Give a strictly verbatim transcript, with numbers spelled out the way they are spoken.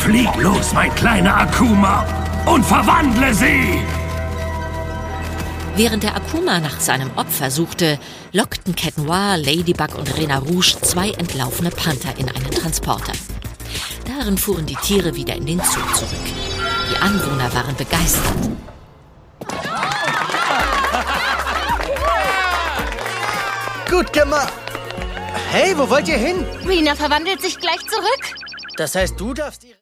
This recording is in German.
Flieg los, mein kleiner Akuma, und verwandle sie! Während der Akuma nach seinem Opfer suchte, lockten Cat Noir, Ladybug und Rena Rouge zwei entlaufene Panther in einen Transporter. Darin fuhren die Tiere wieder in den Zoo zurück. Die Anwohner waren begeistert. Gut gemacht. Hey, wo wollt ihr hin? Rena verwandelt sich gleich zurück. Das heißt, du darfst ihre...